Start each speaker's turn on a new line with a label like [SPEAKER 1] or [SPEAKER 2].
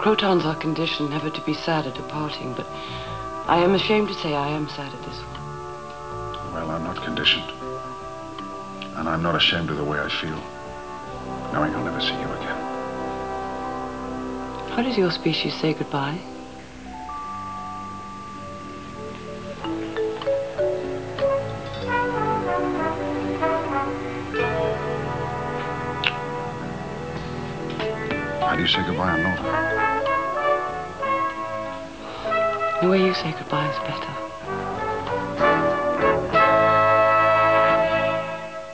[SPEAKER 1] Crotons are conditioned never to be sad at a parting, but I am ashamed to say I am sad at this one.
[SPEAKER 2] Well, I'm not conditioned. And I'm not ashamed of the way I feel, knowing I'll never see you again.
[SPEAKER 1] How does your species say goodbye?
[SPEAKER 2] How do you say goodbye on Nova?
[SPEAKER 1] The way you say goodbye is better.